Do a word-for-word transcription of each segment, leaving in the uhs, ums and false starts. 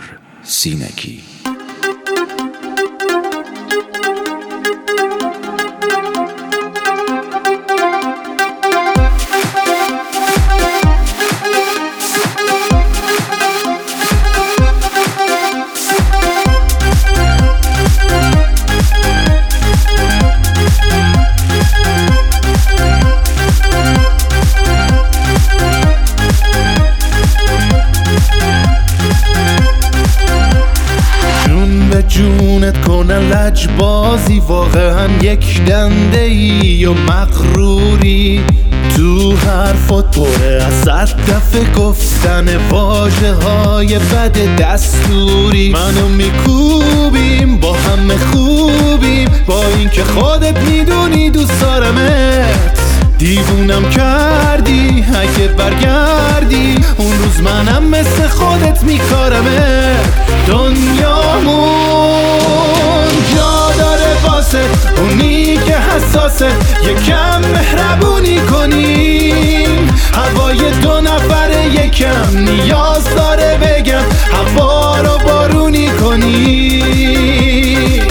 سینگی. جونت کنن لجبازی، واقعا یک دنده ای و مغروری. تو حرفات پره از صد دفعه گفتن واژه های بد دستوری. منو میکوبیم با همه خوبیم، با اینکه خودت میدونی دوست دارمت. دیوونم کردی اگه برگردی، اون روز منم مثل خودت میکارمت. دنیامون جا داره واسه اونی که حساسه، یکم مهربونی کنیم. هوای دو نفره یکم نیاز داره بگم، هوا رو بارونی کنیم.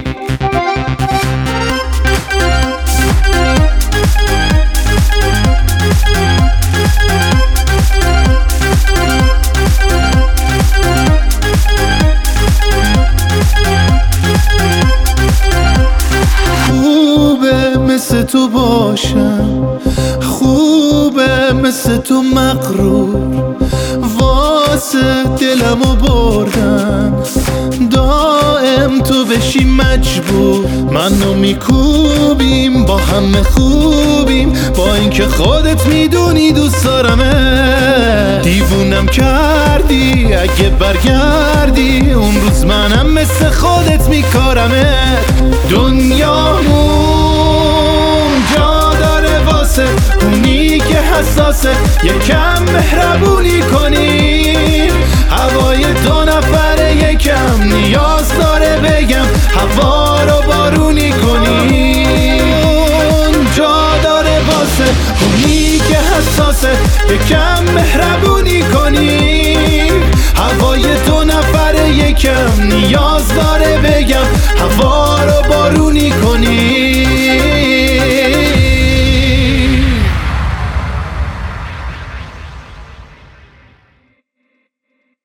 مثل تو باشم، خوبه مثل تو مغرور. واسه دلمو بردن دائم تو بشی مجبور. منو میکوبیم با همه خوبیم، با اینکه خودت میدونی دوست دارمه. دیوونم کردی اگه برگردی، اون روز منم مثل خودت میکارمه. دنیامون جا داره واسه اونی که حساسه، یکم مهربونی کنیم. هوای دو نفره یکم نیاز داره بگم، هوا